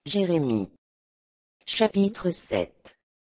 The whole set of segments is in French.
Jérémie. Chapitre 7.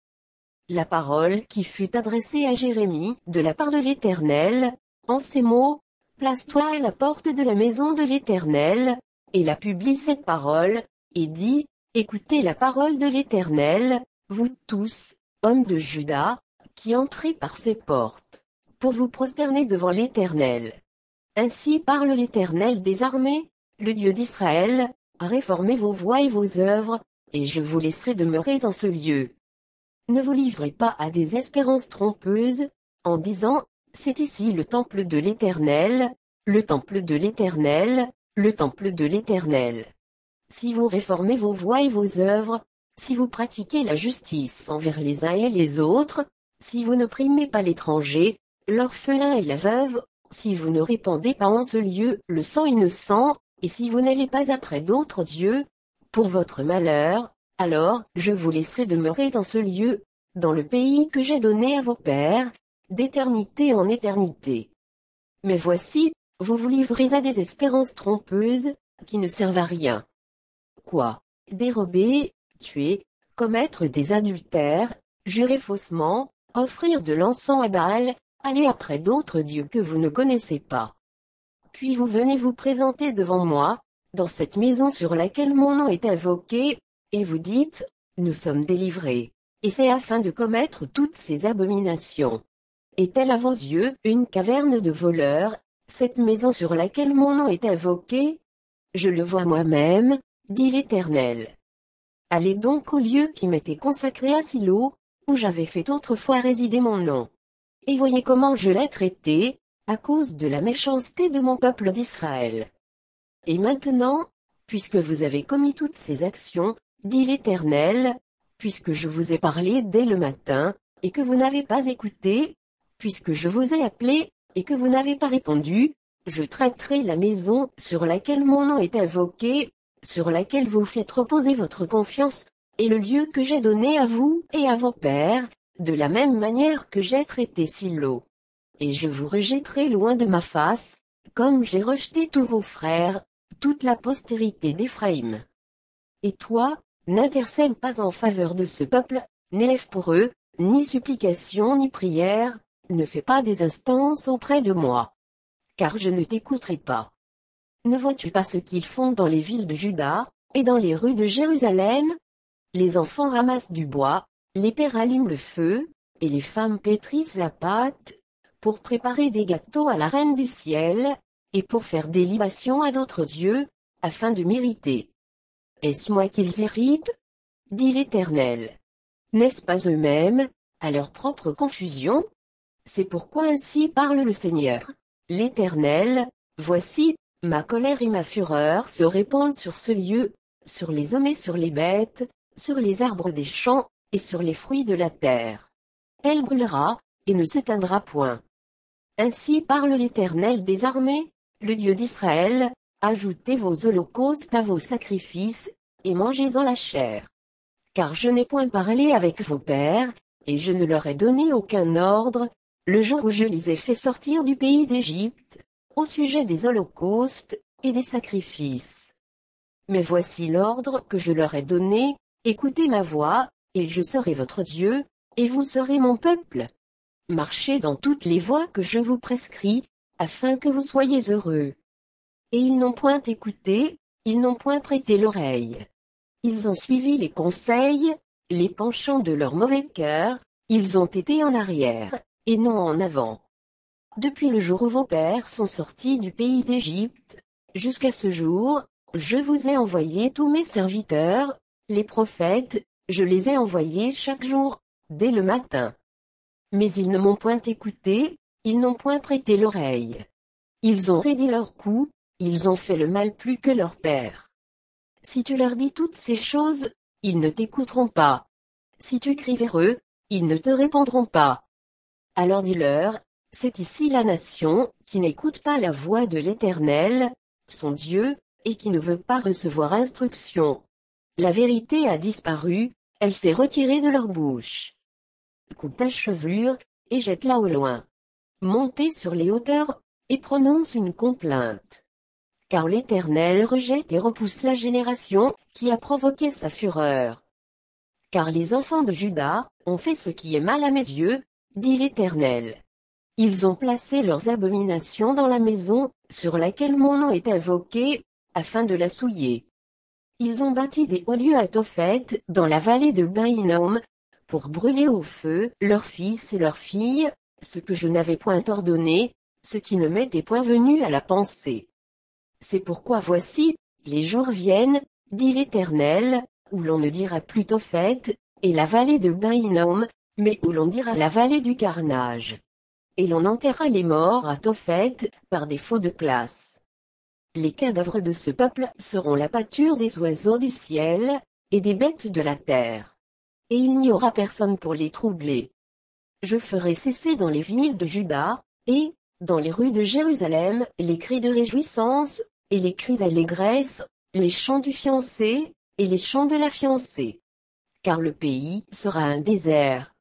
La parole qui fut adressée à Jérémie de la part de l'Éternel, en ces mots, place-toi à la porte de la maison de l'Éternel, et la publie cette parole, et dit, écoutez la parole de l'Éternel, vous tous, hommes de Juda, qui entrez par ces portes, pour vous prosterner devant l'Éternel. Ainsi parle l'Éternel des armées, le Dieu d'Israël, réformez vos voies et vos œuvres, et je vous laisserai demeurer dans ce lieu. Ne vous livrez pas à des espérances trompeuses, en disant, c'est ici le temple de l'Éternel, le temple de l'Éternel, le temple de l'Éternel. Si vous réformez vos voies et vos œuvres, si vous pratiquez la justice envers les uns et les autres, si vous n'opprimez pas l'étranger, l'orphelin et la veuve, si vous ne répandez pas en ce lieu le sang innocent, et si vous n'allez pas après d'autres dieux, pour votre malheur, alors je vous laisserai demeurer dans ce lieu, dans le pays que j'ai donné à vos pères, d'éternité en éternité. Mais voici, vous vous livrez à des espérances trompeuses, qui ne servent à rien. Quoi? Dérober, tuer, commettre des adultères, jurer faussement, offrir de l'encens à Baal, aller après d'autres dieux que vous ne connaissez pas. Puis vous venez vous présenter devant moi, dans cette maison sur laquelle mon nom est invoqué, et vous dites, nous sommes délivrés. Et c'est afin de commettre toutes ces abominations. Est-elle à vos yeux une caverne de voleurs, cette maison sur laquelle mon nom est invoqué? Je le vois moi-même, dit l'Éternel. Allez donc au lieu qui m'était consacré à Silo, où j'avais fait autrefois résider mon nom. Et voyez comment je l'ai traité, à cause de la méchanceté de mon peuple d'Israël. Et maintenant, puisque vous avez commis toutes ces actions, dit l'Éternel, puisque je vous ai parlé dès le matin, et que vous n'avez pas écouté, puisque je vous ai appelé, et que vous n'avez pas répondu, je traiterai la maison sur laquelle mon nom est invoqué, sur laquelle vous faites reposer votre confiance, et le lieu que j'ai donné à vous et à vos pères, de la même manière que j'ai traité Silo. Et je vous rejetterai loin de ma face, comme j'ai rejeté tous vos frères, toute la postérité d'Éphraïm. Et toi, n'intercède pas en faveur de ce peuple, n'élève pour eux, ni supplication ni prière, ne fais pas des instances auprès de moi. Car je ne t'écouterai pas. Ne vois-tu pas ce qu'ils font dans les villes de Juda, et dans les rues de Jérusalem? Les enfants ramassent du bois, les pères allument le feu, et les femmes pétrissent la pâte, pour préparer des gâteaux à la reine du ciel, et pour faire des libations à d'autres dieux, afin de m'irriter. Est-ce moi qu'ils irritent? Dit l'Éternel. N'est-ce pas eux-mêmes, à leur propre confusion? C'est pourquoi ainsi parle le Seigneur, l'Éternel, voici, ma colère et ma fureur se répandent sur ce lieu, sur les hommes et sur les bêtes, sur les arbres des champs, et sur les fruits de la terre. Elle brûlera, et ne s'éteindra point. Ainsi parle l'Éternel des armées, le Dieu d'Israël, ajoutez vos holocaustes à vos sacrifices, et mangez-en la chair. Car je n'ai point parlé avec vos pères, et je ne leur ai donné aucun ordre, le jour où je les ai fait sortir du pays d'Égypte, au sujet des holocaustes, et des sacrifices. Mais voici l'ordre que je leur ai donné, écoutez ma voix, et je serai votre Dieu, et vous serez mon peuple. Marchez dans toutes les voies que je vous prescris, afin que vous soyez heureux. Et ils n'ont point écouté, ils n'ont point prêté l'oreille. Ils ont suivi les conseils, les penchants de leur mauvais cœur, ils ont été en arrière, et non en avant. Depuis le jour où vos pères sont sortis du pays d'Égypte, jusqu'à ce jour, je vous ai envoyé tous mes serviteurs, les prophètes, je les ai envoyés chaque jour, dès le matin. Mais ils ne m'ont point écouté, ils n'ont point prêté l'oreille. Ils ont raidi leur cou, ils ont fait le mal plus que leurs pères. Si tu leur dis toutes ces choses, ils ne t'écouteront pas. Si tu cries vers eux, ils ne te répondront pas. Alors dis-leur, c'est ici la nation, qui n'écoute pas la voix de l'Éternel, son Dieu, et qui ne veut pas recevoir instruction. La vérité a disparu, elle s'est retirée de leur bouche. Coupe ta chevelure, et jette-la au loin. Montez sur les hauteurs, et prononce une complainte. Car l'Éternel rejette et repousse la génération qui a provoqué sa fureur. Car les enfants de Juda ont fait ce qui est mal à mes yeux, dit l'Éternel. Ils ont placé leurs abominations dans la maison, sur laquelle mon nom est invoqué, afin de la souiller. Ils ont bâti des hauts lieux à Tophet, dans la vallée de Ben-Hinnom, pour brûler au feu leurs fils et leurs filles, ce que je n'avais point ordonné, ce qui ne m'était point venu à la pensée. C'est pourquoi voici, les jours viennent, dit l'Éternel, où l'on ne dira plus Tophet, et la vallée de Ben-Hinnom, mais où l'on dira la vallée du carnage. Et l'on enterrera les morts à Tophet, par défaut de place. Les cadavres de ce peuple seront la pâture des oiseaux du ciel, et des bêtes de la terre. Et il n'y aura personne pour les troubler. Je ferai cesser dans les villes de Juda, et, dans les rues de Jérusalem, les cris de réjouissance, et les cris d'allégresse, les chants du fiancé, et les chants de la fiancée. Car le pays sera un désert,